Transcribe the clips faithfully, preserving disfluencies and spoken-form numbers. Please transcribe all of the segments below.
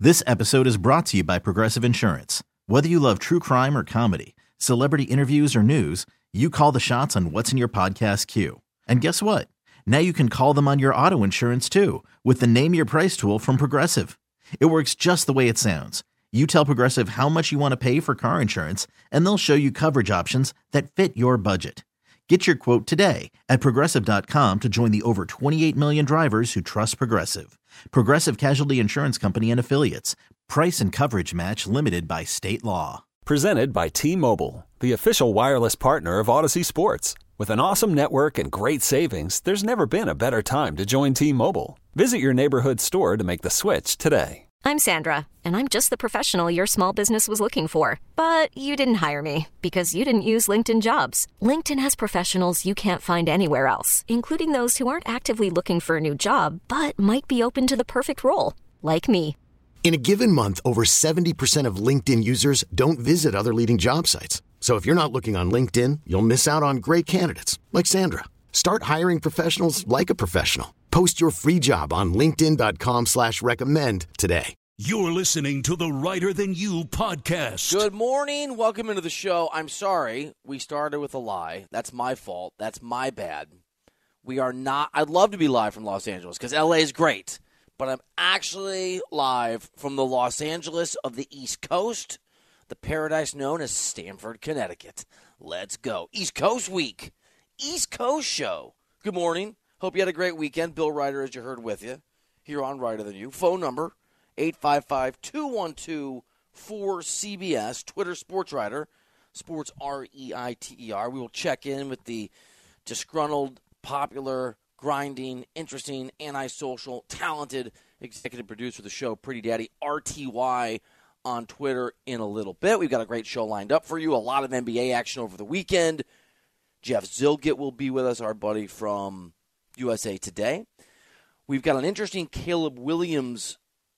This episode is brought to you by Progressive Insurance. Whether you love true crime or comedy, celebrity interviews or news, you call the shots on what's in your podcast queue. And guess what? Now you can call them on your auto insurance too with the Name Your Price tool from Progressive. It works just the way it sounds. You tell Progressive how much you want to pay for car insurance, and they'll show you coverage options that fit your budget. Get your quote today at Progressive dot com to join the over twenty-eight million drivers who trust Progressive. Progressive Casualty Insurance Company and Affiliates. Price and coverage match limited by state law. Presented by T-Mobile, the official wireless partner of Odyssey Sports. With an awesome network and great savings, there's never been a better time to join T-Mobile. Visit your neighborhood store to make the switch today. I'm Sandra, and I'm just the professional your small business was looking for. But you didn't hire me because you didn't use LinkedIn Jobs. LinkedIn has professionals you can't find anywhere else, including those who aren't actively looking for a new job, but might be open to the perfect role, like me. In a given month, over seventy percent of LinkedIn users don't visit other leading job sites. So if you're not looking on LinkedIn, you'll miss out on great candidates like Sandra. Start hiring professionals like a professional. Post your free job on linkedin dot com slash recommend today. You're listening to the Writer Than You podcast. Good morning. Welcome into the show. I'm sorry we started with a lie. That's my fault. That's my bad. We are not. I'd love to be live from Los Angeles because L A is great. But I'm actually live from the Los Angeles of the East Coast, the paradise known as Stamford, Connecticut. Let's go. East Coast week. East Coast show. Good morning. Hope you had a great weekend. Bill Ryder, as you heard, with you here on Writer Than You. Phone number, eight five five, two one two, four C B S. Twitter, Sports Writer. Sports R E I T E R. We will check in with the disgruntled, popular, grinding, interesting, antisocial, talented executive producer of the show, Pretty Daddy, R T Y, on Twitter in a little bit. We've got a great show lined up for you. A lot of N B A action over the weekend. Jeff Zillgitt will be with us, our buddy from U S A Today. We've got an interesting Caleb Williams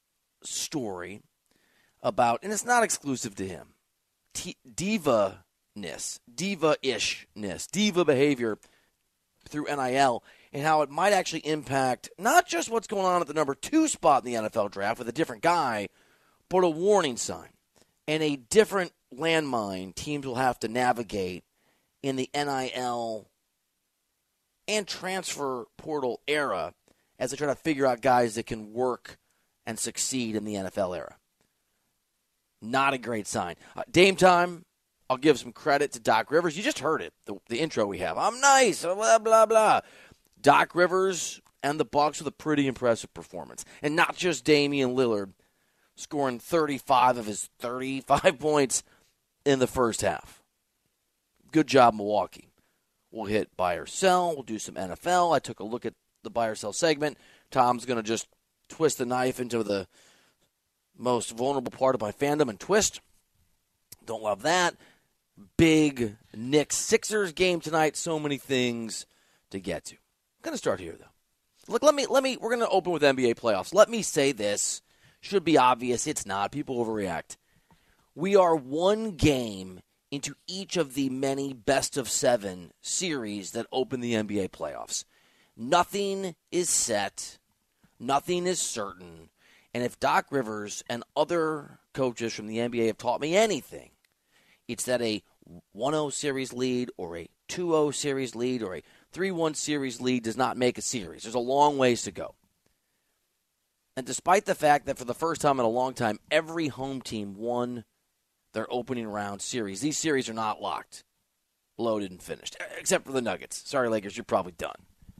story about, and it's not exclusive to him, T- diva-ness, diva-ishness, diva behavior through N I L, and how it might actually impact not just what's going on at the number two spot in the N F L draft with a different guy, but a warning sign and a different landmine teams will have to navigate in the N I L and transfer portal era as they try to figure out guys that can work and succeed in the N F L era. Not a great sign. Uh, Dame time, I'll give some credit to Doc Rivers. You just heard it, the, the intro we have. I'm nice, blah, blah, blah. Doc Rivers and the Bucs with a pretty impressive performance. And not just Damian Lillard scoring thirty-five of his thirty-five points in the first half. Good job, Milwaukee. We'll hit buy or sell. We'll do some N F L. I took a look at the buy or sell segment. Tom's going to just twist the knife into the most vulnerable part of my fandom and twist. Don't love that. Big Knicks Sixers game tonight. So many things to get to. I'm going to start here, though. Look, let me, let me, we're going to open with N B A playoffs. Let me say this. Should be obvious. It's not. People overreact. We are one game into each of the many best of seven series that open the N B A playoffs. Nothing is set. Nothing is certain. And if Doc Rivers and other coaches from the N B A have taught me anything, it's that a one oh series lead or a two oh series lead or a three one series lead does not make a series. There's a long ways to go. And despite the fact that for the first time in a long time, every home team won their opening round series, these series are not locked, loaded, and finished, except for the Nuggets. Sorry, Lakers, you're probably done.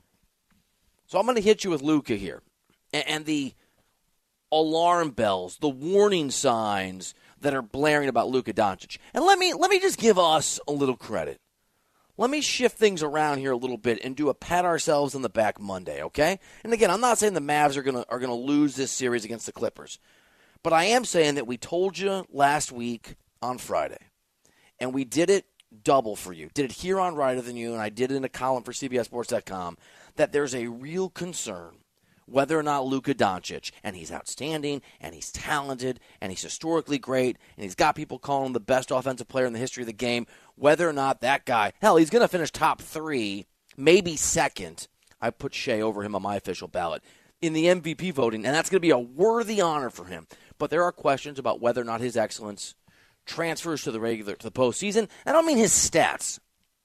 So I'm going to hit you with Luka here. And the alarm bells, the warning signs that are blaring about Luka Doncic. And let me let me just give us a little credit. Let me shift things around here a little bit and do a pat ourselves on the back Monday, okay? And again, I'm not saying the Mavs are gonna are gonna lose this series against the Clippers, but I am saying that we told you last week on Friday, and we did it double for you. Did it here on Writer Than You, and I did it in a column for C B S Sports dot com, that there's a real concern whether or not Luka Doncic, and he's outstanding, and he's talented, and he's historically great, and he's got people calling him the best offensive player in the history of the game, whether or not that guy, hell, he's going to finish top three, maybe second. I put Shea over him on my official ballot in the M V P voting, and that's going to be a worthy honor for him. but there are questions about whether or not his excellence transfers to the regular to the postseason. I don't mean his stats.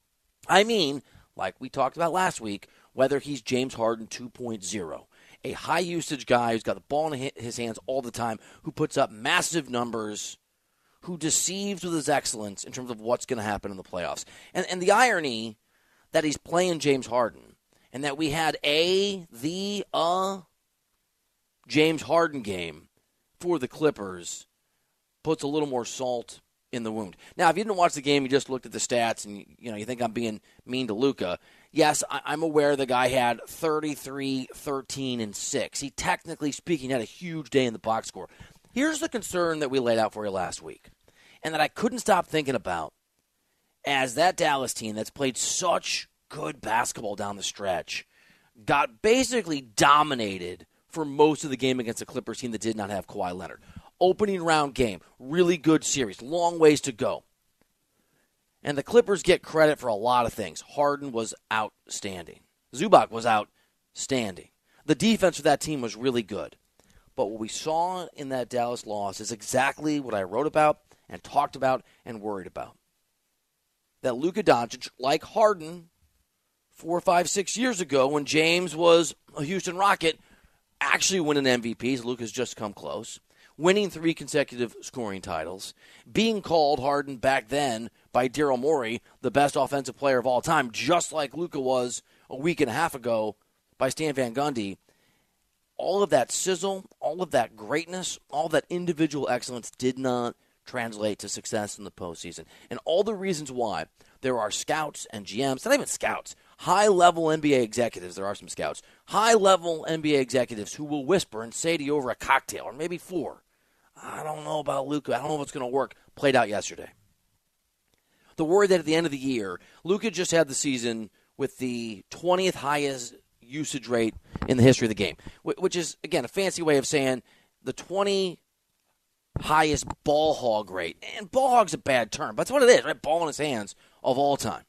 I mean, like we talked about last week, whether he's James Harden two point oh, a high-usage guy who's got the ball in his hands all the time, who puts up massive numbers, who deceives with his excellence in terms of what's going to happen in the playoffs. And, and the irony that he's playing James Harden and that we had a, the, uh, James Harden game for the Clippers puts a little more salt in the wound. Now, if you didn't watch the game, you just looked at the stats, and you know you think I'm being mean to Luka. Yes, I'm aware the guy had thirty-three, thirteen, and six. He, technically speaking, had a huge day in the box score. Here's the concern that we laid out for you last week, and that I couldn't stop thinking about as that Dallas team that's played such good basketball down the stretch got basically dominated for most of the game against the Clippers team that did not have Kawhi Leonard. Opening round game, really good series, long ways to go. And the Clippers get credit for a lot of things. Harden was outstanding. Zubac was outstanding. The defense for that team was really good. But what we saw in that Dallas loss is exactly what I wrote about and talked about and worried about. That Luka Doncic, like Harden four, five, six years ago when James was a Houston Rocket, actually winning M V Ps. Luka's just come close. Winning three consecutive scoring titles, being called Harden back then by Daryl Morey the best offensive player of all time, just like Luka was a week and a half ago by Stan Van Gundy. All of that sizzle, all of that greatness, all that individual excellence did not translate to success in the postseason. And all the reasons why there are scouts and G Ms, not even scouts, high-level N B A executives, there are some scouts, high-level N B A executives who will whisper and say to you over a cocktail, or maybe four, I don't know about Luka. I don't know if it's going to work. Played out yesterday. The worry that at the end of the year, Luka just had the season with the twentieth highest usage rate in the history of the game, which is, again, a fancy way of saying the twenty highest ball hog rate. And ball hog's a bad term, but that's what it is, right? Ball in his hands of all time.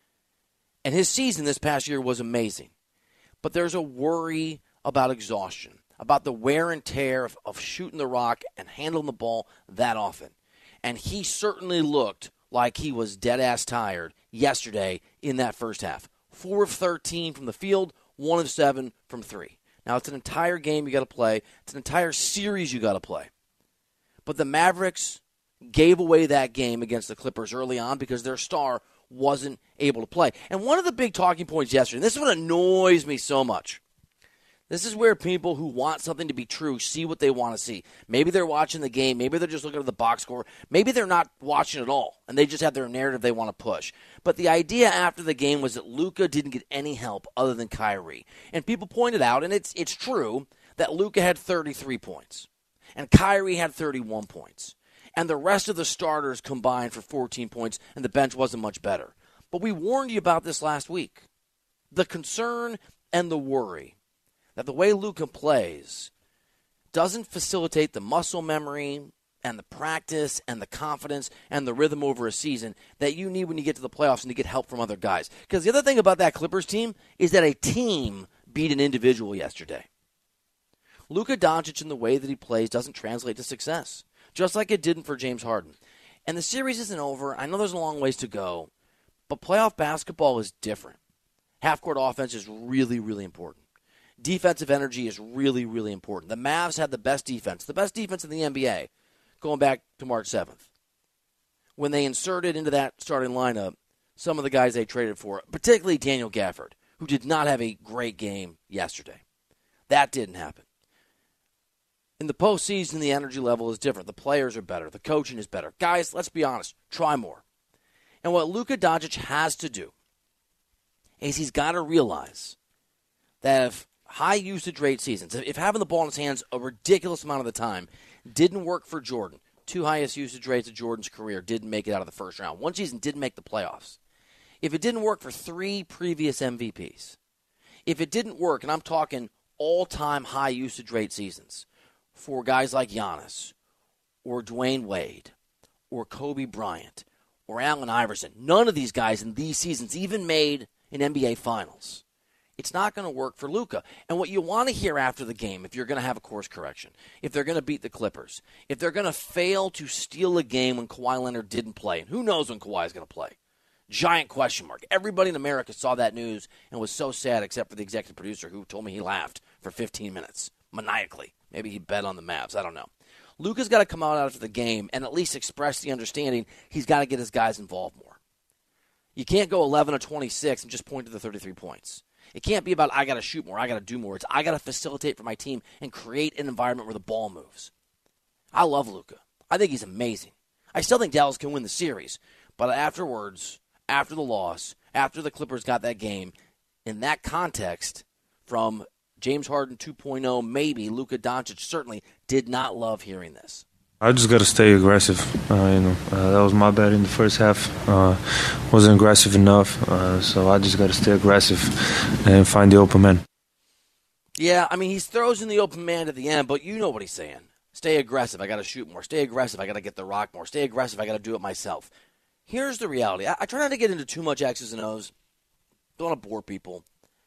And his season this past year was amazing. But there's a worry about exhaustion, about the wear and tear of, of shooting the rock and handling the ball that often. And he certainly looked like he was dead-ass tired yesterday in that first half. four of thirteen from the field, one of seven from three. Now, it's an entire game you got to play. It's an entire series you got to play. But the Mavericks gave away that game against the Clippers early on because their star wasn't able to play. And one of the big talking points yesterday, and this is what annoys me so much, this is where people who want something to be true see what they want to see. Maybe they're watching the game. Maybe they're just looking at the box score. Maybe they're not watching at all, and they just have their narrative they want to push. But the idea after the game was that Luka didn't get any help other than Kyrie. And people pointed out, and it's it's true, that Luka had thirty-three points, and Kyrie had thirty-one points. And the rest of the starters combined for fourteen points, and the bench wasn't much better. But we warned you about this last week. The concern and the worry that the way Luka plays doesn't facilitate the muscle memory and the practice and the confidence and the rhythm over a season that you need when you get to the playoffs and to get help from other guys. Because the other thing about that Clippers team is that a team beat an individual yesterday. Luka Doncic in the way that he plays doesn't translate to success, just like it didn't for James Harden. And the series isn't over. I know there's a long ways to go, but playoff basketball is different. Half-court offense is really, really important. Defensive energy is really, really important. The Mavs had the best defense, the best defense in the N B A, going back to March seventh. When they inserted into that starting lineup some of the guys they traded for, particularly Daniel Gafford, who did not have a great game yesterday. That didn't happen. In the postseason, the energy level is different. The players are better. The coaching is better. Guys, let's be honest. Try more. And what Luka Doncic has to do is he's got to realize that if high usage rate seasons, if having the ball in his hands a ridiculous amount of the time didn't work for Jordan, two highest usage rates of Jordan's career didn't make it out of the first round. One season didn't make the playoffs. If it didn't work for three previous M V Ps, if it didn't work, and I'm talking all-time high usage rate seasons for guys like Giannis or Dwayne Wade or Kobe Bryant or Allen Iverson, none of these guys in these seasons even made an N B A Finals. It's not going to work for Luka. And what you want to hear after the game, if you're going to have a course correction, if they're going to beat the Clippers, if they're going to fail to steal a game when Kawhi Leonard didn't play, and who knows when Kawhi is going to play? Giant question mark. Everybody in America saw that news and was so sad, except for the executive producer who told me he laughed for fifteen minutes, maniacally. Maybe he bet on the Mavs. I don't know. Luka's got to come out after the game and at least express the understanding he's got to get his guys involved more. You can't go eleven of twenty-six and just point to the thirty-three points. It can't be about, I got to shoot more, I got to do more. It's, I got to facilitate for my team and create an environment where the ball moves. I love Luka. I think he's amazing. I still think Dallas can win the series. But afterwards, after the loss, after the Clippers got that game, in that context, from James Harden two point oh, maybe, Luka Doncic certainly did not love hearing this. I just got to stay aggressive. Uh, you know, uh, that was my bad in the first half. Uh, wasn't aggressive enough, uh, so I just got to stay aggressive and find the open man. Yeah, I mean, he throws in the open man at the end, but you know what he's saying. Stay aggressive. I got to shoot more. Stay aggressive. I got to get the rock more. Stay aggressive. I got to do it myself. Here's the reality. I, I try not to get into too much X's and O's. Don't want to bore people.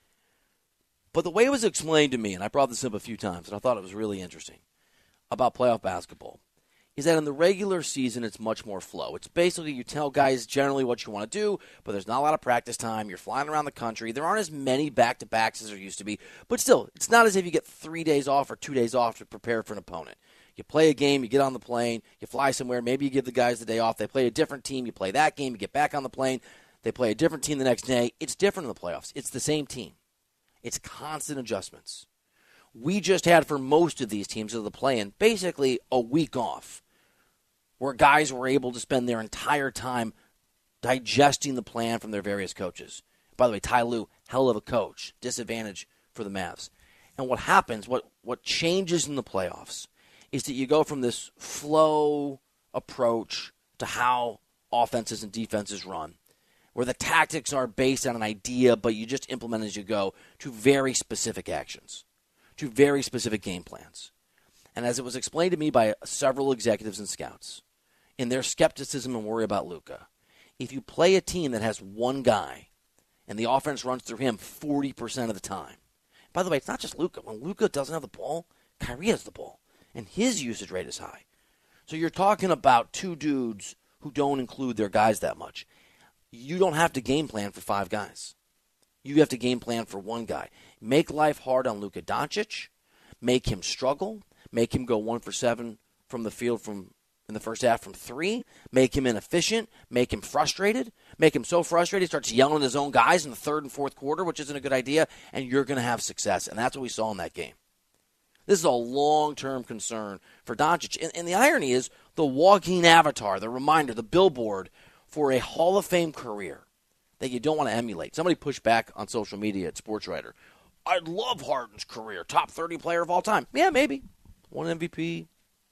But the way it was explained to me, and I brought this up a few times, and I thought it was really interesting about playoff basketball, is that in the regular season, it's much more flow. It's basically you tell guys generally what you want to do, but there's not a lot of practice time. You're flying around the country. There aren't as many back-to-backs as there used to be. But still, it's not as if you get three days off or two days off to prepare for an opponent. You play a game, you get on the plane, you fly somewhere, maybe you give the guys the day off. They play a different team, you play that game, you get back on the plane, they play a different team the next day. It's different in the playoffs. It's the same team. It's constant adjustments. We just had for most of these teams of the play-in basically a week off, where guys were able to spend their entire time digesting the plan from their various coaches. By the way, Ty Lue, hell of a coach, disadvantage for the Mavs. And what happens, what, what changes in the playoffs, is that you go from this flow approach to how offenses and defenses run, where the tactics are based on an idea, but you just implement as you go, to very specific actions, to very specific game plans. And as it was explained to me by several executives and scouts, in their skepticism and worry about Luka, if you play a team that has one guy and the offense runs through him forty percent of the time. By the way, it's not just Luka. When Luka doesn't have the ball, Kyrie has the ball, and his usage rate is high. So you're talking about two dudes who don't include their guys that much. You don't have to game plan for five guys. You have to game plan for one guy. Make life hard on Luka Doncic. Make him struggle. Make him go one for seven from the field from in the first half from three, make him inefficient, make him frustrated, make him so frustrated he starts yelling at his own guys in the third and fourth quarter, which isn't a good idea, and you're going to have success. And that's what we saw in that game. This is a long-term concern for Doncic. And, and the irony is the walking avatar, the reminder, the billboard for a Hall of Fame career that you don't want to emulate. Somebody pushed back on social media at SportsWriter. I love Harden's career, top thirty player of all time. Yeah, maybe. One M V P.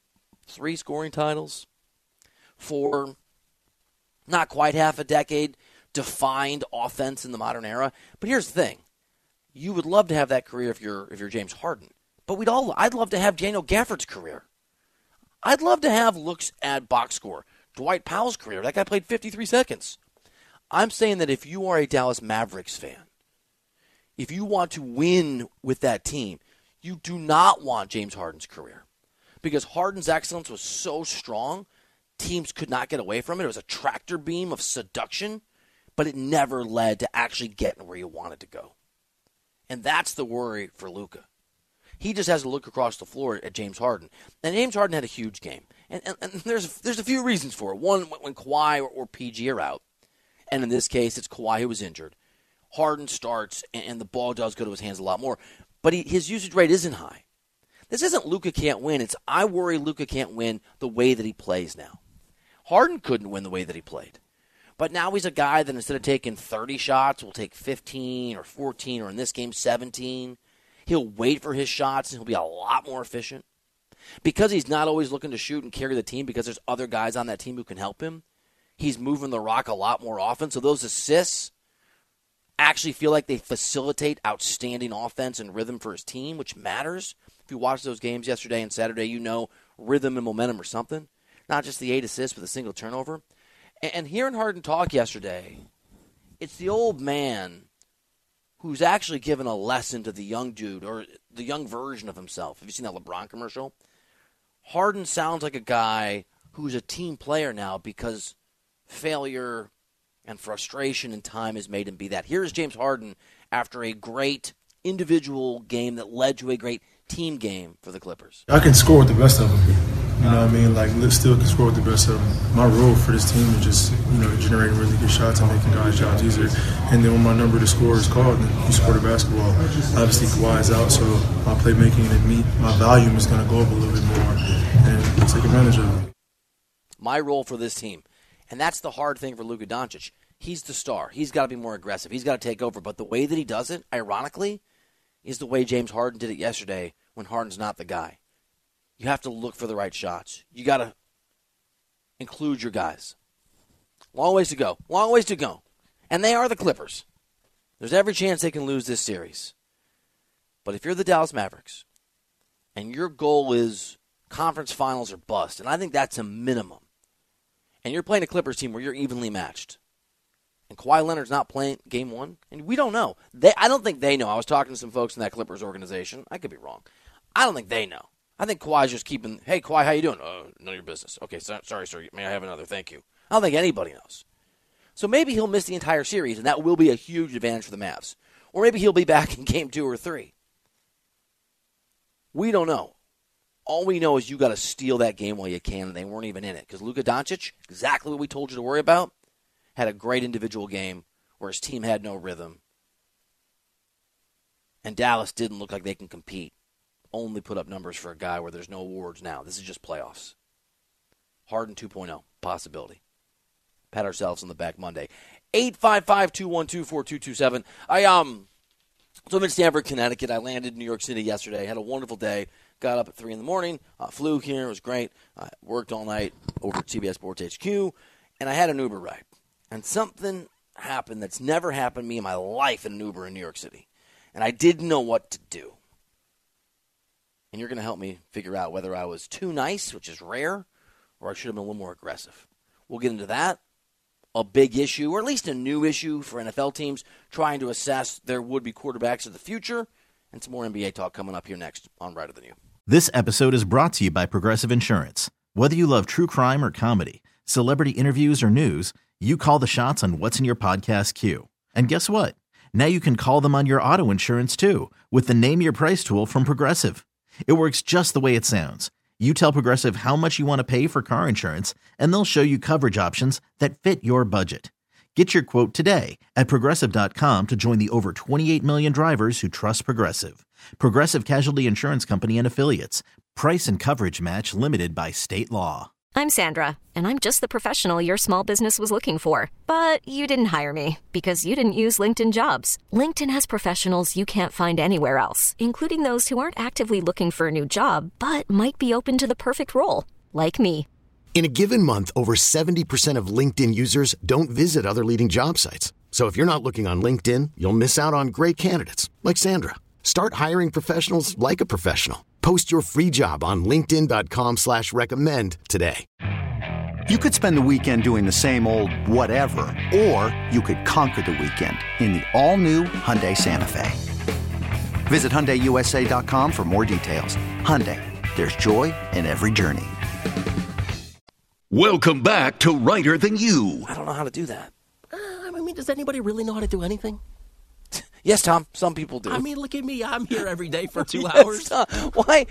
Three scoring titles, four, not quite half a decade, defined offense in the modern era. But here's the thing. You would love to have that career if you're if you're James Harden. But we'd all I'd love to have Daniel Gafford's career. I'd love to have looks at box score. Dwight Powell's career. That guy played fifty-three seconds. I'm saying that if you are a Dallas Mavericks fan, if you want to win with that team, you do not want James Harden's career. Because Harden's excellence was so strong, teams could not get away from it. It was a tractor beam of seduction, but it never led to actually getting where you wanted to go. And that's the worry for Luka. He just has to look across the floor at James Harden. And James Harden had a huge game. And, and, and there's, there's a few reasons for it. One, when Kawhi or, or P G are out, and in this case it's Kawhi who was injured, Harden starts and, and the ball does go to his hands a lot more. But he, his usage rate isn't high. This isn't Luka can't win. It's I worry Luka can't win the way that he plays now. Harden couldn't win the way that he played. But now he's a guy that instead of taking thirty shots, will take fifteen or fourteen, or in this game, seventeen. He'll wait for his shots, and he'll be a lot more efficient. Because he's not always looking to shoot and carry the team because there's other guys on that team who can help him, he's moving the rock a lot more often. So those assists actually feel like they facilitate outstanding offense and rhythm for his team, which matters. If you watch those games yesterday and Saturday, you know rhythm and momentum or something. Not just the eight assists with a single turnover. And hearing Harden talk yesterday, it's the old man who's actually given a lesson to the young dude or the young version of himself. Have you seen that LeBron commercial? Harden sounds like a guy who's a team player now because failure and frustration and time has made him be that. Here's James Harden after a great individual game that led to a great team game for the Clippers. I can score with the best of them. You know what I mean? Like, Liv still can score with the best of them. My role for this team is just, you know, generating really good shots and making guys' jobs easier. And then when my number to score is called, then you score the basketball. Obviously, Kawhi is out, so my playmaking and me, my volume is going to go up a little bit more and take advantage of it. My role for this team, and that's the hard thing for Luka Doncic. He's the star. He's got to be more aggressive. He's got to take over. But the way that he does it, ironically, is the way James Harden did it yesterday when Harden's not the guy. You have to look for the right shots. You got to include your guys. Long ways to go. Long ways to go. And they are the Clippers. There's every chance they can lose this series. But if you're the Dallas Mavericks and your goal is conference finals or bust, and I think that's a minimum, and you're playing a Clippers team where you're evenly matched, and Kawhi Leonard's not playing game one, and we don't know. They, I don't think they know. I was talking to some folks in that Clippers organization. I could be wrong. I don't think they know. I think Kawhi's just keeping, hey, Kawhi, how you doing? Oh, none of your business. Okay, so, sorry, sir. May I have another? Thank you. I don't think anybody knows. So maybe he'll miss the entire series, and that will be a huge advantage for the Mavs. Or maybe he'll be back in game two or three. We don't know. All we know is you got to steal that game while you can, and they weren't even in it. Because Luka Doncic, exactly what we told you to worry about, had a great individual game where his team had no rhythm. And Dallas didn't look like they can compete. Only put up numbers for a guy where there's no awards now. This is just playoffs. Harden two point oh, possibility. Pat ourselves on the back Monday. eight five five, two one two, four two two seven. I, um, so I'm in Stamford, Connecticut. I landed in New York City yesterday. Had a wonderful day. Got up at three in the morning. Uh, flew here. It was great. I worked all night over at C B S Sports H Q. And I had an Uber ride. And something happened that's never happened to me in my life in an Uber in New York City. And I didn't know what to do. And you're going to help me figure out whether I was too nice, which is rare, or I should have been a little more aggressive. We'll get into that. A big issue, or at least a new issue for N F L teams trying to assess their would-be quarterbacks of the future, and some more N B A talk coming up here next on Righter Than You. This episode is brought to you by Progressive Insurance. Whether you love true crime or comedy, celebrity interviews or news, you call the shots on what's in your podcast queue. And guess what? Now you can call them on your auto insurance too with the Name Your Price tool from Progressive. It works just the way it sounds. You tell Progressive how much you want to pay for car insurance, and they'll show you coverage options that fit your budget. Get your quote today at Progressive dot com to join the over twenty-eight million drivers who trust Progressive. Progressive Casualty Insurance Company and Affiliates. Price and coverage match limited by state law. I'm Sandra, and I'm just the professional your small business was looking for. But you didn't hire me because you didn't use LinkedIn Jobs. LinkedIn has professionals you can't find anywhere else, including those who aren't actively looking for a new job, but might be open to the perfect role, like me. In a given month, over seventy percent of LinkedIn users don't visit other leading job sites. So if you're not looking on LinkedIn, you'll miss out on great candidates like Sandra. Start hiring professionals like a professional. Post your free job on linkedin dot com slash recommend today. You could spend the weekend doing the same old whatever, or you could conquer the weekend in the all-new Hyundai Santa Fe. Visit Hyundai U S A dot com for more details. Hyundai, there's joy in every journey. Welcome back to Righter Than You. I don't know how to do that. Uh, I mean, does anybody really know how to do anything? Yes, Tom, some people do. I mean, look at me. I'm here every day for two yes, hours. Tom. Why?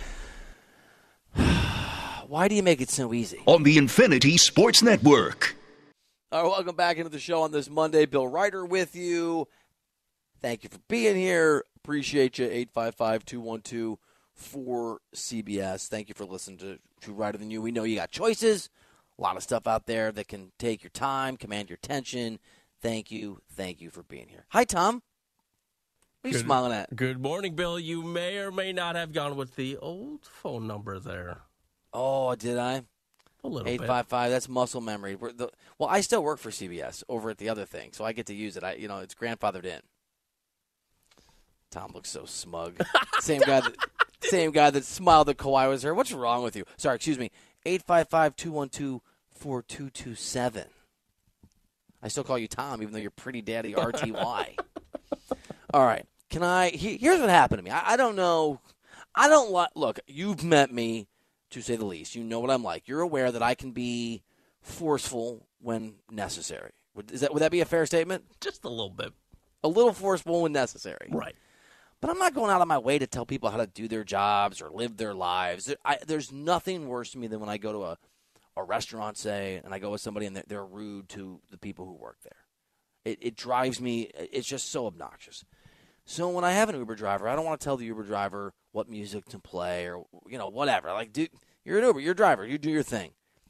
Why do you make it so easy? On the Infinity Sports Network. All right, welcome back into the show on this Monday. Bill Ryder with you. Thank you for being here. Appreciate you. eight five five, two one two, four C B S. Thank you for listening to, to Righter Than You. We know you got choices. A lot of stuff out there that can take your time, command your attention. Thank you. Thank you for being here. Hi, Tom. What are you good, smiling at? Good morning, Bill. You may or may not have gone with the old phone number there. Oh, did I? A little eight five five, that's muscle memory. We're the, well, I still work for C B S over at the other thing, so I get to use it. I, you know, it's grandfathered in. Tom looks so smug. Same guy that same guy that smiled at Kawhi was here. What's wrong with you? Sorry, excuse me. eight five five, two one two, four two two seven. I still call you Tom, even though you're pretty daddy R T Y. All right. Can I? He, here's what happened to me. I, I don't know. I don't like. Look, you've met me, to say the least. You know what I'm like. You're aware that I can be forceful when necessary. Would, is that would that be a fair statement? Just a little bit. A little forceful when necessary. Right. But I'm not going out of my way to tell people how to do their jobs or live their lives. There, I, there's nothing worse to me than when I go to a, a restaurant, say, and I go with somebody and they're, they're rude to the people who work there. It, it drives me. It's just so obnoxious. So when I have an Uber driver, I don't want to tell the Uber driver what music to play or, you know, whatever. Like, dude, you're an Uber. You're a driver. You do your thing.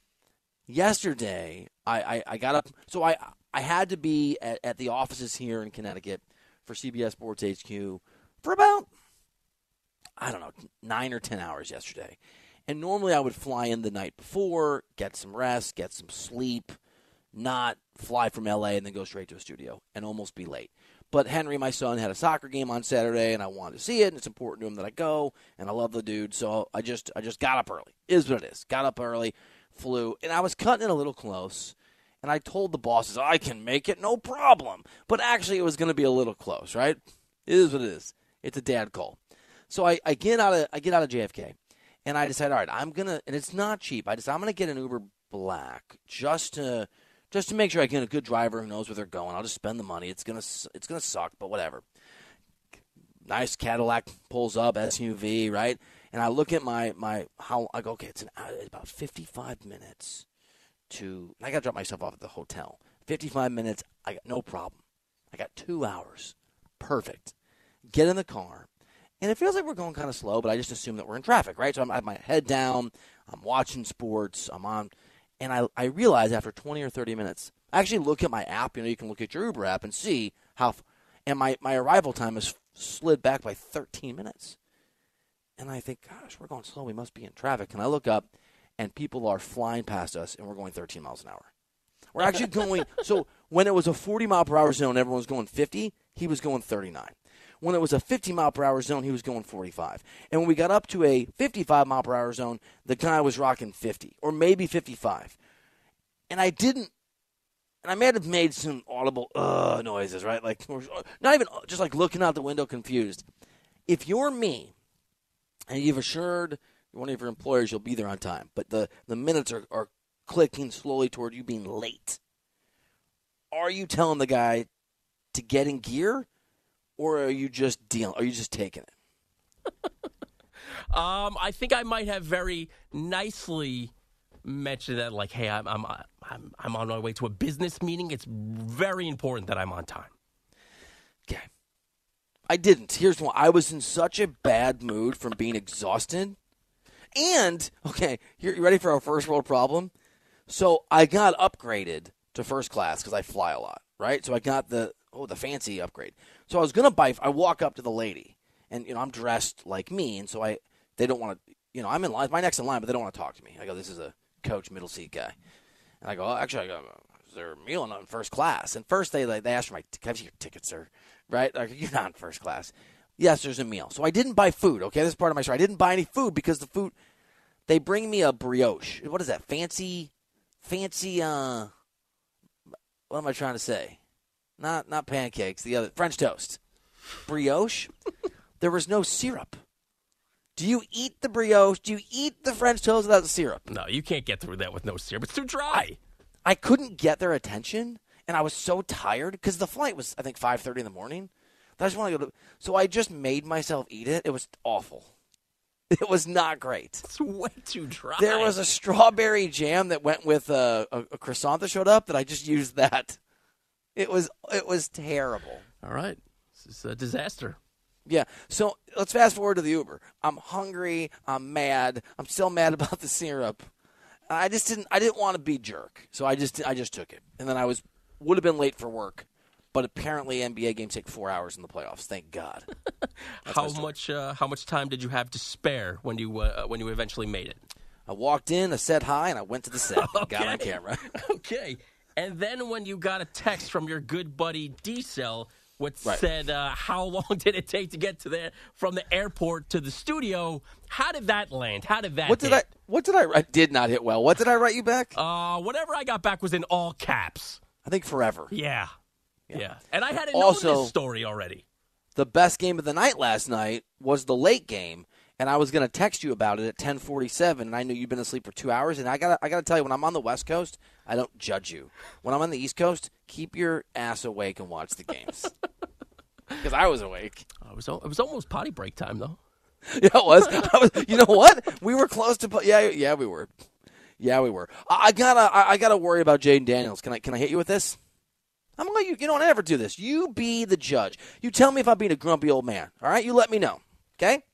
Yesterday, I, I, I got up. So I I had to be at, at the offices here in Connecticut for C B S Sports H Q for about, I don't know, nine or ten hours yesterday. And normally I would fly in the night before, get some rest, get some sleep, not fly from L A and then go straight to a studio and almost be late. But Henry, my son, had a soccer game on Saturday, and I wanted to see it, and it's important to him that I go, and I love the dude, so I just I just got up early. Is what it is. Got up early, flew, and I was cutting it a little close, and I told the bosses, I can make it, no problem. But actually, it was going to be a little close, right? It is what it is. It's a dad call. So I, I get out of I get out of J F K, and I decide, all right, I'm going to, and it's not cheap, I decide I'm going to get an Uber Black just to... Just to make sure I get a good driver who knows where they're going. I'll just spend the money. It's gonna it's gonna suck, but whatever. Nice Cadillac pulls up, S U V, right? And I look at my my how I go. Okay, it's an it's about fifty-five minutes to. I got to drop myself off at the hotel. fifty-five minutes. I got no problem. I got two hours. Perfect. Get in the car, and it feels like we're going kind of slow, but I just assume that we're in traffic, right? So I'm, I have my head down. I'm watching sports. I'm on. And I, I realize after twenty or thirty minutes, I actually look at my app. You know, you can look at your Uber app and see how, and my, my arrival time has slid back by thirteen minutes. And I think, gosh, we're going slow. We must be in traffic. And I look up, and people are flying past us, and we're going thirteen miles an hour. We're actually going, so when it was a forty mile per hour zone, everyone was going fifty. He was going thirty-nine. When it was a fifty mile per hour zone, he was going forty-five. And when we got up to a fifty-five mile per hour zone, the guy was rocking fifty or maybe fifty-five. And I didn't, and I may have made some audible uh noises, right? Like, not even just like looking out the window confused. If you're me and you've assured one of your employers you'll be there on time, but the, the minutes are, are clicking slowly toward you being late, are you telling the guy to get in gear? Or are you just dealing? Are you just taking it? um, I think I might have very nicely mentioned that, like, hey, I'm I'm I'm I'm on my way to a business meeting. It's very important that I'm on time. Okay. I didn't. Here's one. I was in such a bad mood from being exhausted. And, okay, you ready for our first world problem? So I got upgraded to first class because I fly a lot, right? So I got the... Oh, the fancy upgrade. So I was going to buy, I walk up to the lady, and, you know, I'm dressed like me, and so I, they don't want to, you know, I'm in line, my next in line, but they don't want to talk to me. I go, this is a coach middle seat guy. And I go, oh, actually, I go, is there a meal in first class? And first they like, they asked for my, can I see your ticket, sir? Right? Like, you're not in first class. Yes, there's a meal. So I didn't buy food, okay? This is part of my story. I didn't buy any food because the food, they bring me a brioche. What is that? Fancy, fancy, uh, what am I trying to say? Not not pancakes, the other French toast. Brioche? There was no syrup. Do you eat the brioche? Do you eat the French toast without the syrup? No, you can't get through that with no syrup. It's too dry. I, I couldn't get their attention, and I was so tired because the flight was, I think, five thirty in the morning. I just want to go to, so I just made myself eat it. It was awful. It was not great. It's way too dry. There was a strawberry jam that went with a, a, a croissant that showed up that I just used that. It was it was terrible. All right. This is a disaster. Yeah. So let's fast forward to the Uber. I'm hungry. I'm mad. I'm still mad about the syrup. I just didn't I didn't want to be a jerk. So I just I just took it. And then I was would have been late for work. But apparently N B A games take four hours in the playoffs. Thank God. How much uh, how much time did you have to spare when you uh, when you eventually made it? I walked in, I said hi, and I went to the set. Okay. Got on camera. Okay. And then when you got a text from your good buddy D-Cell, what right. said, uh, how long did it take to get to the, from the airport to the studio? How did that land? How did that What hit? did I What did I write? Did not hit well. What did I write you back? Uh, whatever I got back was in all caps. I think forever. Yeah. Yeah. yeah. And I hadn't also, known this story already. the best game of the night last night was the late game, and I was going to text you about it at ten forty-seven, and I knew you'd been asleep for two hours. And I got I got to tell you, when I'm on the West Coast, I don't judge you. When I'm on the East Coast, keep your ass awake and watch the games. Because I was awake. I was, it was almost potty break time, though. Yeah, it was. I was. You know what? We were close to. Yeah, yeah, we were. Yeah, we were. I, I gotta. I, I gotta worry about Jaden Daniels. Can I? Can I hit you with this? I'm gonna let you. You don't ever do this. You be the judge. You tell me if I'm being a grumpy old man. All right. You let me know. Okay.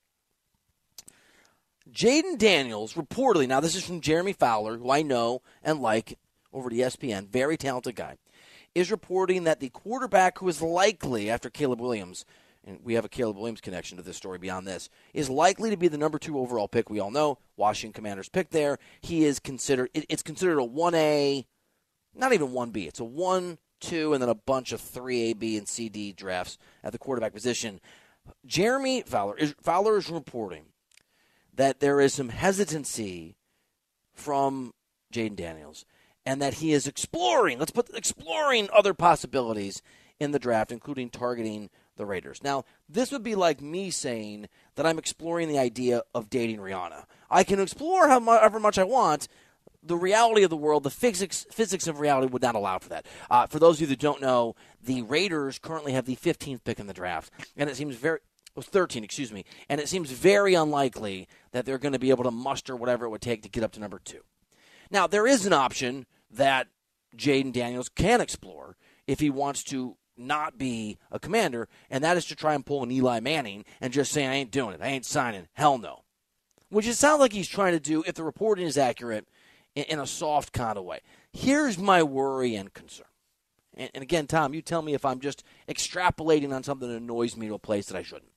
Jaden Daniels reportedly. Now this is from Jeremy Fowler, who I know and like over at E S P N. Very talented guy. Is reporting that the quarterback who is likely after Caleb Williams. And we have a Caleb Williams connection to this story beyond this, is likely to be the number two overall pick. We all know Washington Commanders pick there. He is considered, it, it's considered a one A, not even one B. It's a one, two, and then a bunch of three A, B, and C, D drafts at the quarterback position. Jeremy Fowler is, Fowler is reporting that there is some hesitancy from Jaden Daniels and that he is exploring, let's put exploring other possibilities in the draft, including targeting the Raiders. Now, this would be like me saying that I'm exploring the idea of dating Rihanna. I can explore however much I want. The reality of the world, the physics physics of reality would not allow for that. Uh, for those of you that don't know, the Raiders currently have the fifteenth pick in the draft, and it seems very oh, thirteen, excuse me, and it seems very unlikely that they're going to be able to muster whatever it would take to get up to number two. Now, there is an option that Jaden Daniels can explore if he wants to not be a Commander, and that is to try and pull an Eli Manning and just say, I ain't doing it, I ain't signing, hell no. Which it sounds like he's trying to do, if the reporting is accurate, in, in a soft kind of way. Here's my worry and concern. And, and again, Tom, you tell me if I'm just extrapolating on something that annoys me to a place that I shouldn't.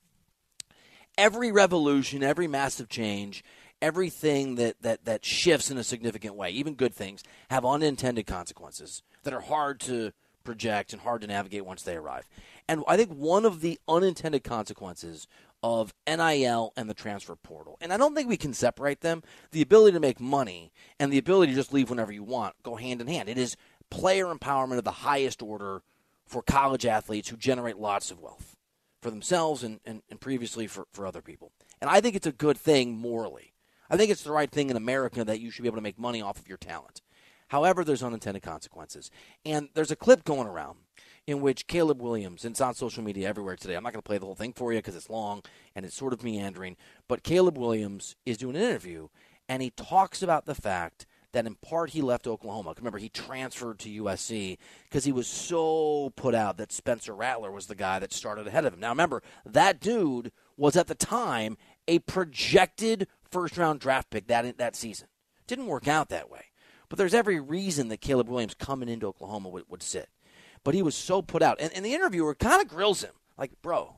Every revolution, every massive change, everything that, that, that shifts in a significant way, even good things, have unintended consequences that are hard to project and hard to navigate once they arrive. And I think one of the unintended consequences of N I L and the transfer portal, and I don't think we can separate them, the ability to make money and the ability to just leave whenever you want go hand in hand. It is player empowerment of the highest order for college athletes who generate lots of wealth for themselves and, and, and previously for, for other people. And I think it's a good thing morally. I think it's the right thing in America that you should be able to make money off of your talent. However, there's unintended consequences. And there's a clip going around in which Caleb Williams, and it's on social media everywhere today. I'm not going to play the whole thing for you because it's long and it's sort of meandering. But Caleb Williams is doing an interview, and he talks about the fact that in part he left Oklahoma. Remember, he transferred to U S C because he was so put out that Spencer Rattler was the guy that started ahead of him. Now, remember, that dude was at the time a projected first-round draft pick that, that season. Didn't work out that way. But there's every reason that Caleb Williams coming into Oklahoma would, would sit. But he was so put out. And, and the interviewer kind of grills him. Like, bro,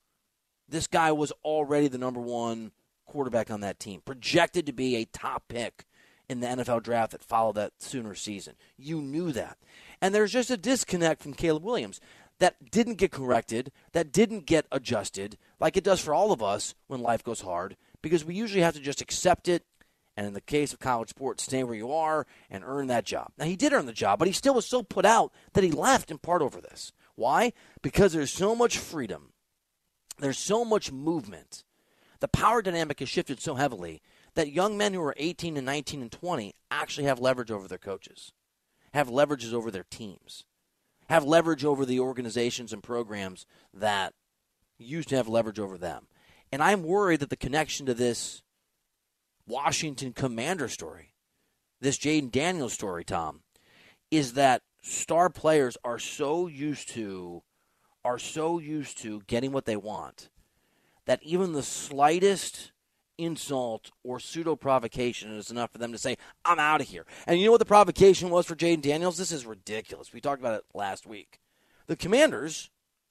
this guy was already the number one quarterback on that team. Projected to be a top pick in the N F L draft that followed that Sooner season. You knew that. And there's just a disconnect from Caleb Williams that didn't get corrected, that didn't get adjusted, like it does for all of us when life goes hard, because we usually have to just accept it, and in the case of college sports, stay where you are and earn that job. Now, he did earn the job, but he still was so put out that he left in part over this. Why? Because there's so much freedom. There's so much movement. The power dynamic has shifted so heavily that young men who are eighteen and nineteen and twenty actually have leverage over their coaches, have leverages over their teams, have leverage over the organizations and programs that used to have leverage over them. And I'm worried that the connection to this Washington Commander story, this Jaden Daniels story, Tom, is that star players are so used to are so used to getting what they want that even the slightest insult or pseudo-provocation is enough for them to say, I'm out of here. And you know what the provocation was for Jaden Daniels? This is ridiculous. We talked about it last week. The Commanders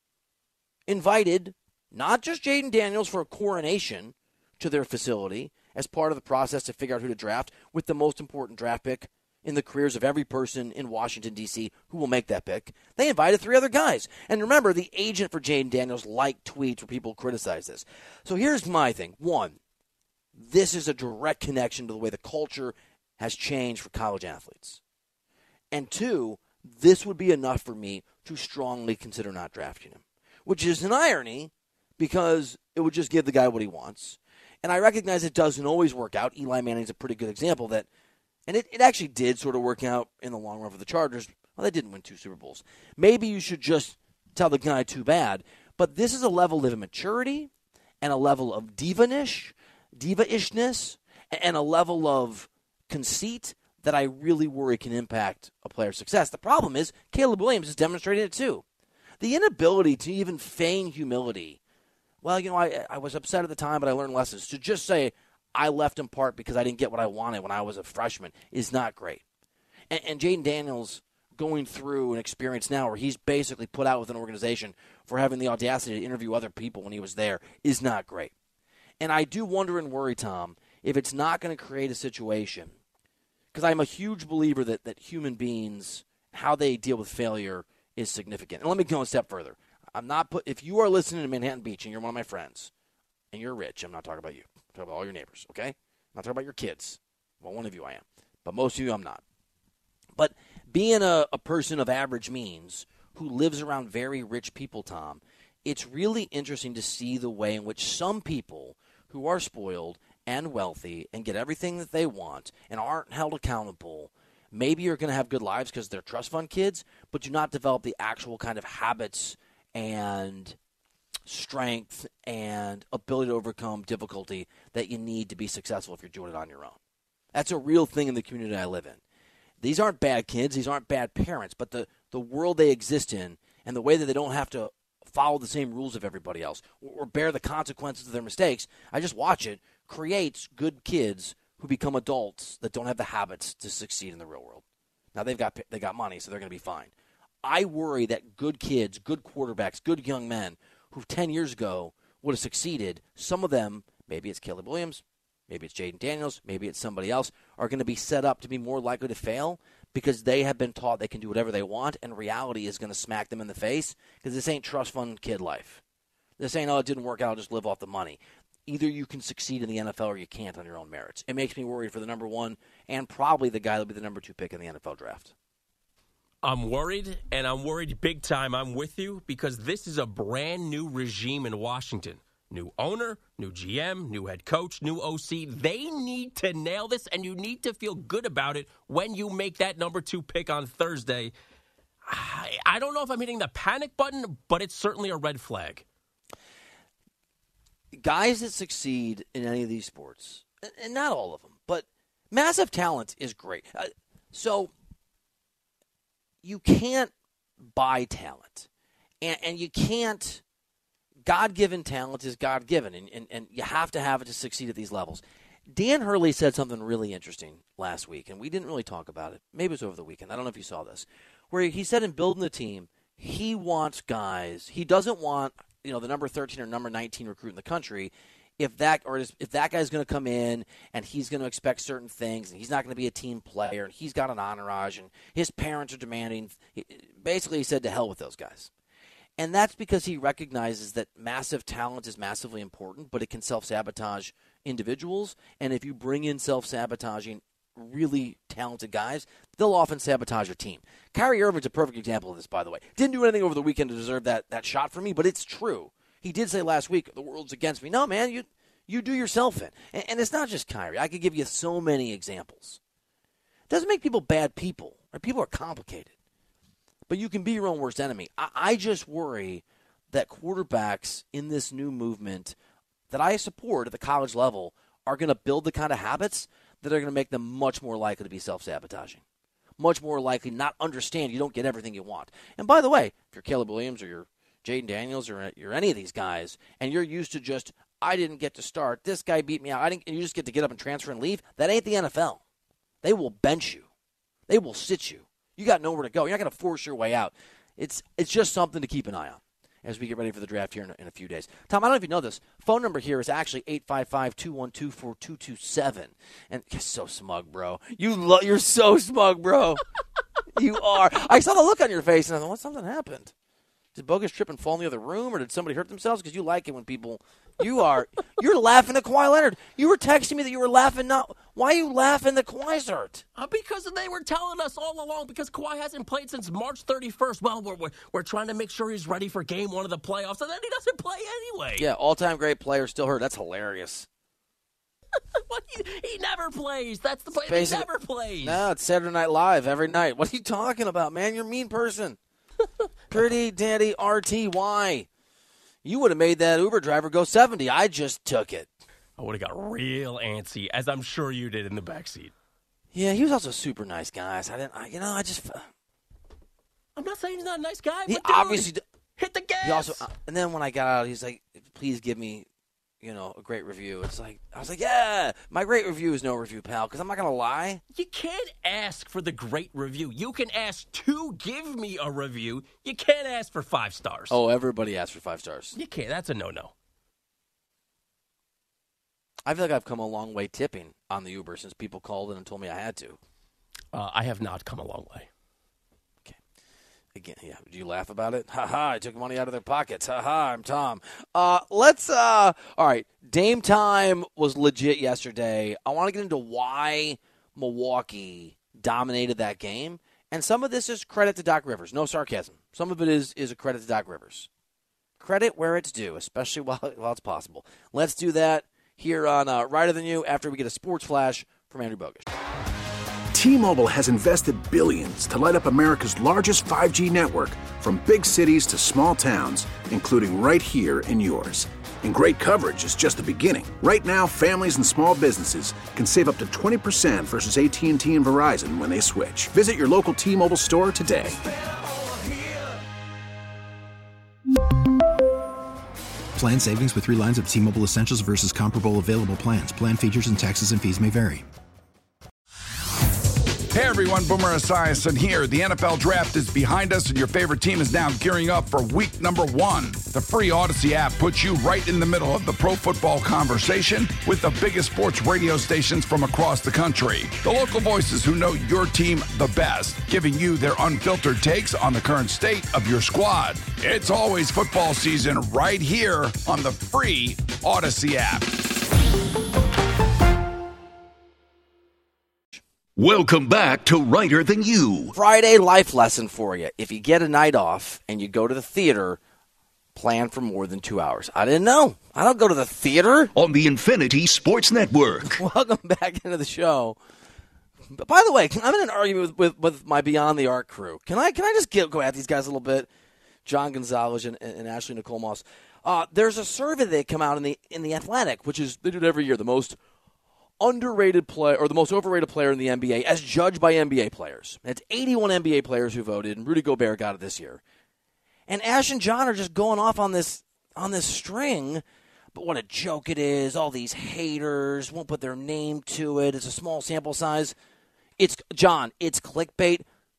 invited not just Jaden Daniels for a coronation to their facility as part of the process to figure out who to draft with the most important draft pick in the careers of every person in Washington, D C who will make that pick. They invited three other guys. And remember, the agent for Jaden Daniels liked tweets where people criticize this. So here's my thing. One, this is a direct connection to the way the culture has changed for college athletes. And two, this would be enough for me to strongly consider not drafting him, which is an irony because it would just give the guy what he wants. And I recognize it doesn't always work out. Eli Manning's a pretty good example that, and it, it actually did sort of work out in the long run for the Chargers. Well, they didn't win two Super Bowls. Maybe you should just tell the guy too bad. But this is a level of immaturity and a level of diva-ish, diva-ishness, and a level of conceit that I really worry can impact a player's success. The problem is Caleb Williams is demonstrating it too. The inability to even feign humility. Well, you know, I, I was upset at the time, but I learned lessons. To just say, I left in part because I didn't get what I wanted when I was a freshman is not great. And, and Jayden Daniels going through an experience now where he's basically put out with an organization for having the audacity to interview other people when he was there is not great. And I do wonder and worry, Tom, if it's not going to create a situation, because I'm a huge believer that, that human beings, how they deal with failure is significant. And let me go a step further. I'm not put. If you are listening to Manhattan Beach and you're one of my friends, and you're rich, I'm not talking about you. I'm talking about all your neighbors, okay? I'm not talking about your kids. Well, one of you I am. But most of you I'm not. But being a, a person of average means who lives around very rich people, Tom, it's really interesting to see the way in which some people who are spoiled and wealthy and get everything that they want and aren't held accountable, maybe you're going to have good lives because they're trust fund kids, but do not develop the actual kind of habits and strength and ability to overcome difficulty that you need to be successful if you're doing it on your own. That's a real thing in the community I live in. These aren't bad kids. These aren't bad parents. But the, the world they exist in and the way that they don't have to follow the same rules of everybody else or, or bear the consequences of their mistakes, I just watch it, creates good kids who become adults that don't have the habits to succeed in the real world. Now, they've got they got money, so they're going to be fine. I worry that good kids, good quarterbacks, good young men who ten years ago would have succeeded, some of them, maybe it's Caleb Williams, maybe it's Jayden Daniels, maybe it's somebody else, are going to be set up to be more likely to fail because they have been taught they can do whatever they want, and reality is going to smack them in the face because this ain't trust fund kid life. This ain't, oh, it didn't work out, I'll just live off the money. Either you can succeed in the N F L or you can't on your own merits. It makes me worried for the number one and probably the guy that will be the number two pick in the N F L draft. I'm worried, and I'm worried big time. I'm with you because this is a brand new regime in Washington. New owner, new G M, new head coach, new O C. They need to nail this, and you need to feel good about it when you make that number two pick on Thursday. I, I don't know if I'm hitting the panic button, but it's certainly a red flag. Guys that succeed in any of these sports, and not all of them, but massive talent is great. Uh, so you can't buy talent, and, and you can't. God-given talent is God-given, and, and, and you have to have it to succeed at these levels. Dan Hurley said something really interesting last week, and we didn't really talk about it. Maybe it was over the weekend. I don't know if you saw this, where he said in building the team, he wants guys. He doesn't want, you know, the number thirteen or number nineteen recruit in the country. If that or if that guy's going to come in and he's going to expect certain things, and he's not going to be a team player, and he's got an entourage, and his parents are demanding. Basically, he said to hell with those guys. And that's because he recognizes that massive talent is massively important, but it can self-sabotage individuals. And if you bring in self-sabotaging, really talented guys, they'll often sabotage your team. Kyrie Irving's a perfect example of this, by the way. Didn't do anything over the weekend to deserve that, that shot from me, but it's true. He did say last week, the world's against me. No, man, you you do yourself in. And, and it's not just Kyrie. I could give you so many examples. It doesn't make people bad people. Right? People are complicated. But you can be your own worst enemy. I, I just worry that quarterbacks in this new movement that I support at the college level are going to build the kind of habits that are going to make them much more likely to be self-sabotaging. Much more likely not understand you don't get everything you want. And by the way, if you're Caleb Williams or you're Jayden Daniels or you're any of these guys, and you're used to just, I didn't get to start, this guy beat me out, I didn't, and you just get to get up and transfer and leave, that ain't the N F L. They will bench you. They will sit you. You got nowhere to go. You're not going to force your way out. It's it's just something to keep an eye on as we get ready for the draft here in a, in a few days. Tom, I don't know if you know this. Phone number here is actually eight five five, two one two, four two two seven. And you're so smug, bro. You lo- you're so smug, bro. You are. I saw the look on your face, and I thought, what, something happened? Did Bogus trip and fall in the other room, or did somebody hurt themselves? Because you like it when people – you are – you're laughing at Kawhi Leonard. You were texting me that you were laughing not Why are you laughing that Kawhi's hurt? Uh, because they were telling us all along, because Kawhi hasn't played since March thirty-first. Well, we're, we're, we're trying to make sure he's ready for game one of the playoffs, and then he doesn't play anyway. Yeah, all-time great player still hurt. That's hilarious. he, he never plays. That's the point. Basic, he never plays. No, it's Saturday Night Live every night. What are you talking about, man? You're a mean person. Pretty Daddy R T Y. You would have made that Uber driver go seventy. I just took it. I would have got real antsy, as I'm sure you did in the backseat. Yeah, he was also super nice, guys. I didn't, I, you know, I just. I'm not saying he's not a nice guy. He but dude, obviously hit the gas. He also, and then when I got out, he's like, "Please give me, you know, a great review." It's like I was like, "Yeah, my great review is no review, pal." Because I'm not gonna lie. You can't ask for the great review. You can ask to give me a review. You can't ask for five stars. Oh, everybody asks for five stars. You can't. That's a no-no. I feel like I've come a long way tipping on the Uber since people called in and told me I had to. Uh, I have not come a long way. Okay. Again, yeah. Do you laugh about it? Ha ha! I took money out of their pockets. Ha ha! I'm Tom. Uh, let's. Uh, all right. Dame time was legit yesterday. I want to get into why Milwaukee dominated that game, and some of this is credit to Doc Rivers. No sarcasm. Some of it is is a credit to Doc Rivers. Credit where it's due, especially while while it's possible. Let's do that here on uh, Righter Than You after we get a sports flash from Andrew Bogusch. T-Mobile has invested billions to light up America's largest five G network, from big cities to small towns, including right here in yours. And great coverage is just the beginning. Right now, families and small businesses can save up to twenty percent versus A T and T and Verizon when they switch. Visit your local T-Mobile store today. Plan savings with three lines of T-Mobile Essentials versus comparable available plans. Plan features and taxes and fees may vary. Hey everyone, Boomer Esiason here. The N F L Draft is behind us and your favorite team is now gearing up for week number one. The free Odyssey app puts you right in the middle of the pro football conversation with the biggest sports radio stations from across the country. The local voices who know your team the best, giving you their unfiltered takes on the current state of your squad. It's always football season right here on the free Odyssey app. Welcome back to Righter Than You. Friday life lesson for you. If you get a night off and you go to the theater, plan for more than two hours. I didn't know. I don't go to the theater. On the Infinity Sports Network. Welcome back into the show. But by the way, I'm in an argument with, with, with my Beyond the Arc crew. Can I can I just get, go at these guys a little bit? John Gonzalez and, and Ashley Nicole Moss. Uh, there's a survey that come out in the in the Athletic, which is they do it every year. The most underrated player or the most overrated player in the N B A as judged by N B A players. And it's eighty-one N B A players who voted, and Rudy Gobert got it this year. And Ash and John are just going off on this on this string, but what a joke it is. All these haters won't put their name to it. It's a small sample size. It's John, it's clickbait.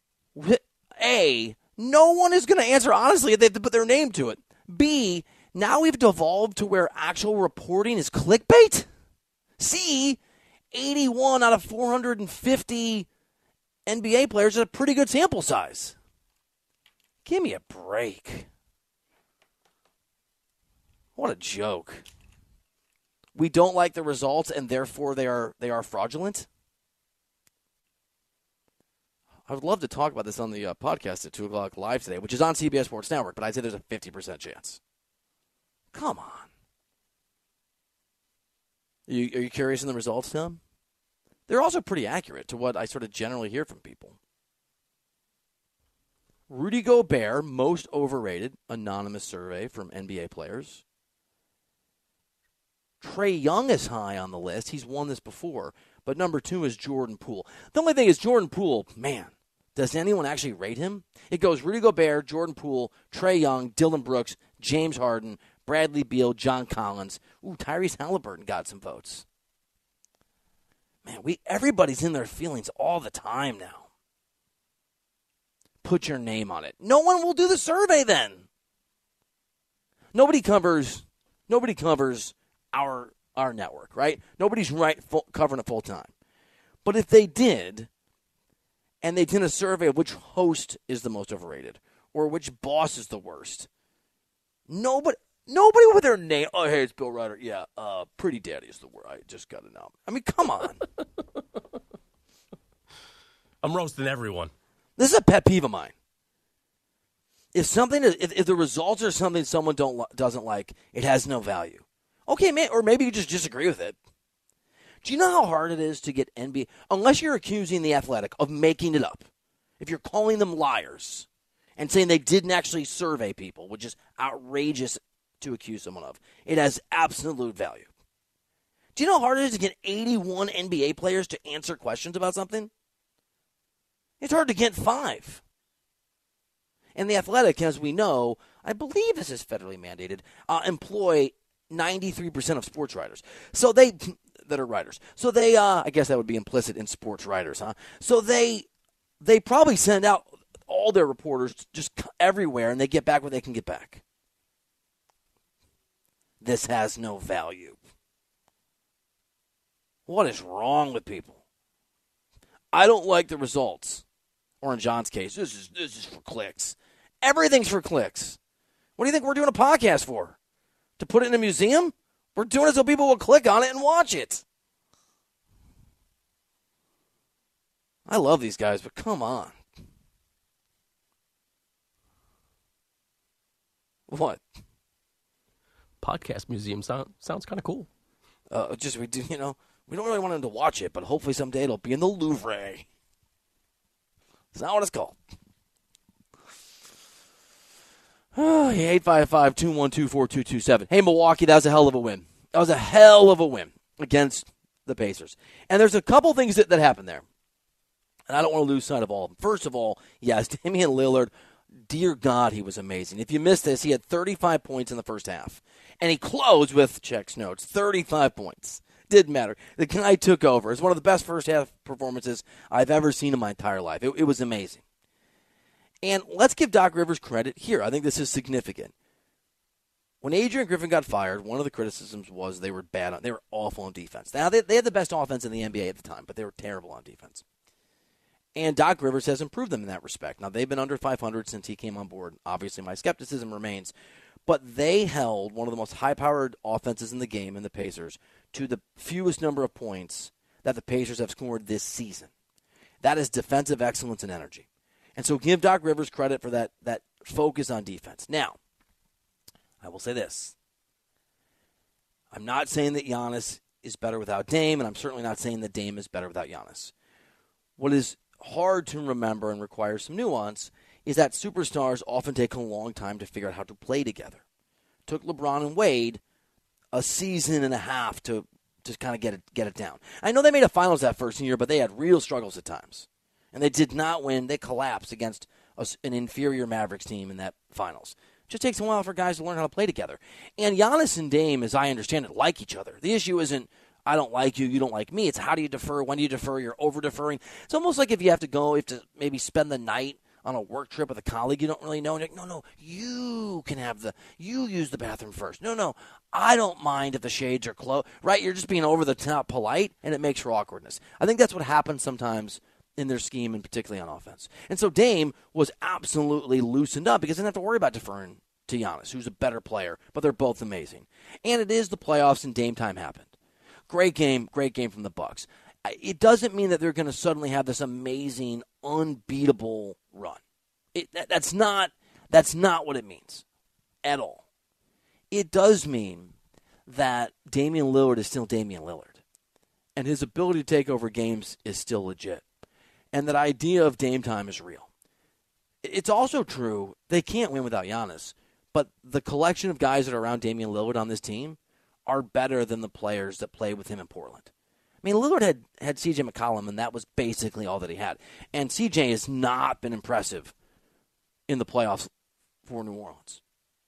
A, no one is going to answer honestly if they have to put their name to it. B, now we've devolved to where actual reporting is clickbait. C, eighty-one out of four hundred fifty N B A players is a pretty good sample size. Give me a break. What a joke. We don't like the results and therefore they are they are fraudulent. I would love to talk about this on the uh, podcast at two o'clock live today, which is on C B S Sports Network, but I'd say there's a fifty percent chance. Come on. Are you, are you curious in the results, Tom? They're also pretty accurate to what I sort of generally hear from people. Rudy Gobert, most overrated, anonymous survey from N B A players. Trae Young is high on the list. He's won this before. But number two is Jordan Poole. The only thing is Jordan Poole, man, does anyone actually rate him? It goes Rudy Gobert, Jordan Poole, Trae Young, Dylan Brooks, James Harden, Bradley Beal, John Collins. Ooh, Tyrese Halliburton got some votes. Man, we everybody's in their feelings all the time now. Put your name on it. No one will do the survey then. Nobody covers nobody covers our our network, right? Nobody's right full, covering it full time. But if they did, and they did a survey of which host is the most overrated or which boss is the worst, nobody Nobody with their name. Oh, hey, it's Bill Ryder. Yeah, uh, Pretty Daddy is the word. I just got to know. I mean, come on. I'm roasting everyone. This is a pet peeve of mine. If something, if, if the results are something someone don't doesn't like, it has no value. Okay, man, or maybe you just disagree with it. Do you know how hard it is to get N B A, unless you're accusing The Athletic of making it up, if you're calling them liars and saying they didn't actually survey people, which is outrageous to accuse someone of, it has absolute value. Do you know how hard it is to get eighty-one N B A players to answer questions about something? It's hard to get five. And The Athletic, as we know, I believe this is federally mandated, uh, employ ninety-three percent of sports writers. So they, that are writers. So they, uh, I guess that would be implicit in sports writers, huh? So they, they probably send out all their reporters just everywhere, and they get back what they can get back. This has no value. What is wrong with people? I don't like the results. Or in John's case, this is this is for clicks. Everything's for clicks. What do you think we're doing a podcast for? To put it in a museum? We're doing it so people will click on it and watch it. I love these guys, but come on. What? Podcast museum sound, sounds kind of cool. Uh, just we do, you know, we don't really want them to watch it, but hopefully someday it'll be in the Louvre. That's not what it's called. Oh, yeah, eight five five, two one two, four two two seven. Hey, Milwaukee, that was a hell of a win. That was a hell of a win against the Pacers. And there's a couple things that, that happened there. And I don't want to lose sight of all of them. First of all, yes, Damian Lillard, dear God, he was amazing. If you missed this, he had thirty-five points in the first half. And he closed with, checks notes, thirty-five points. Didn't matter. The guy took over. It's one of the best first-half performances I've ever seen in my entire life. It, it was amazing. And let's give Doc Rivers credit here. I think this is significant. When Adrian Griffin got fired, one of the criticisms was they were bad. On, they were awful on defense. Now, they, they had the best offense in the N B A at the time, but they were terrible on defense. And Doc Rivers has improved them in that respect. Now, they've been under five hundred since he came on board. Obviously, my skepticism remains. But they held one of the most high-powered offenses in the game in the Pacers to the fewest number of points that the Pacers have scored this season. That is defensive excellence and energy. And so give Doc Rivers credit for that, that focus on defense. Now, I will say this. I'm not saying that Giannis is better without Dame, and I'm certainly not saying that Dame is better without Giannis. What is hard to remember and requires some nuance is that superstars often take a long time to figure out how to play together. It took LeBron and Wade a season and a half to, to kind of get it get it down. I know they made a finals that first year, but they had real struggles at times. And they did not win. They collapsed against a, an inferior Mavericks team in that finals. It just takes a while for guys to learn how to play together. And Giannis and Dame, as I understand it, like each other. The issue isn't, I don't like you, you don't like me. It's how do you defer, when do you defer, you're over-deferring. It's almost like if you have to go, you have to maybe spend the night on a work trip with a colleague you don't really know. And you're like, no, no, you can have the, you use the bathroom first. No, no, I don't mind if the shades are closed. Right? You're just being over-the-top polite, and it makes for awkwardness. I think that's what happens sometimes in their scheme, and particularly on offense. And so Dame was absolutely loosened up because he didn't have to worry about deferring to Giannis, who's a better player, but they're both amazing. And it is the playoffs, and Dame time happened. Great game, great game from the Bucks. It doesn't mean that they're going to suddenly have this amazing, unbeatable run. It, that, that's not that's not what it means at all. It does mean that Damian Lillard is still Damian Lillard, and his ability to take over games is still legit, and that idea of Dame time is real. It's also true they can't win without Giannis, but the collection of guys that are around Damian Lillard on this team are better than the players that played with him in Portland. I mean, Lillard had, had C J McCollum, and that was basically all that he had. And C J has not been impressive in the playoffs for New Orleans.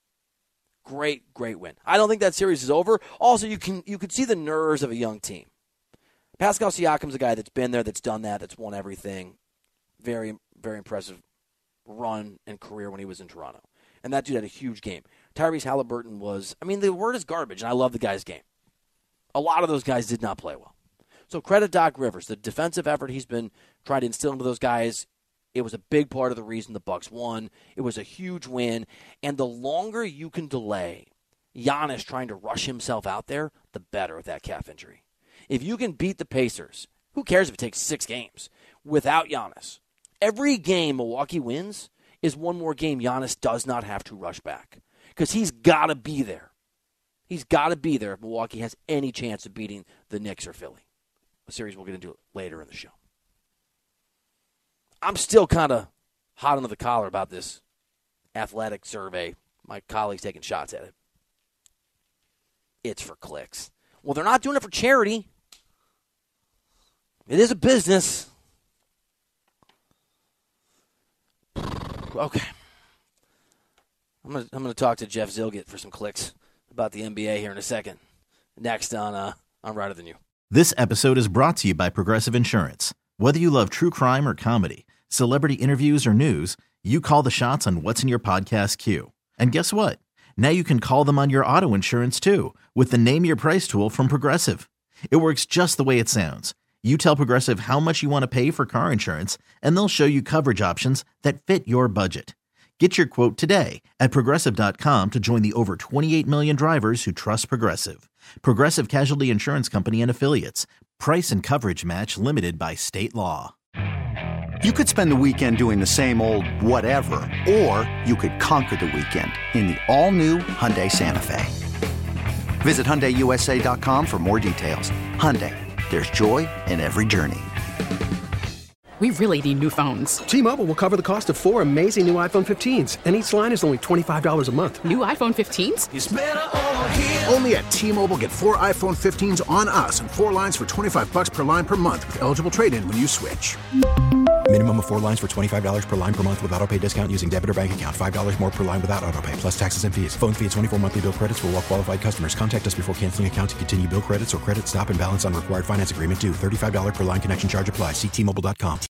Great, great win. I don't think that series is over. Also, you can you could see the nerves of a young team. Pascal Siakam's a guy that's been there, that's done that, that's won everything. Very, very impressive run and career when he was in Toronto. And that dude had a huge game. Tyrese Halliburton was, I mean, the word is garbage, and I love the guy's game. A lot of those guys did not play well. So credit Doc Rivers. The defensive effort he's been trying to instill into those guys, it was a big part of the reason the Bucks won. It was a huge win. And the longer you can delay Giannis trying to rush himself out there, the better with that calf injury. If you can beat the Pacers, who cares if it takes six games, without Giannis? Every game Milwaukee wins is one more game Giannis does not have to rush back. Because he's got to be there. He's got to be there if Milwaukee has any chance of beating the Knicks or Philly. A series we'll get into later in the show. I'm still kind of hot under the collar about this athletic survey. My colleagues taking shots at it. It's for clicks. Well, they're not doing it for charity. It is a business. Okay. I'm going to I'm going to talk to Jeff Zillgitt for some clicks about the N B A here in a second. Next on uh, on Righter Than You. This episode is brought to you by Progressive Insurance. Whether you love true crime or comedy, celebrity interviews or news, you call the shots on what's in your podcast queue. And guess what? Now you can call them on your auto insurance too with the Name Your Price tool from Progressive. It works just the way it sounds. You tell Progressive how much you want to pay for car insurance, and they'll show you coverage options that fit your budget. Get your quote today at Progressive dot com to join the over twenty-eight million drivers who trust Progressive. Progressive Casualty Insurance Company and Affiliates. Price and coverage match limited by state law. You could spend the weekend doing the same old whatever, or you could conquer the weekend in the all-new Hyundai Santa Fe. Visit Hyundai U S A dot com for more details. Hyundai, there's joy in every journey. We really need new phones. T-Mobile will cover the cost of four amazing new iPhone fifteens, and each line is only twenty-five dollars a month. New iPhone fifteens? It's better over here. Only at T-Mobile, get four iPhone fifteens on us and four lines for twenty-five dollars per line per month with eligible trade-in when you switch. Minimum of four lines for twenty-five dollars per line per month with autopay discount using debit or bank account. five dollars more per line without autopay, plus taxes and fees. Phone fee at twenty-four monthly bill credits for well-qualified customers. Contact us before canceling account to continue bill credits or credit stop and balance on required finance agreement due. thirty-five dollars per line connection charge applies. See T Mobile dot com.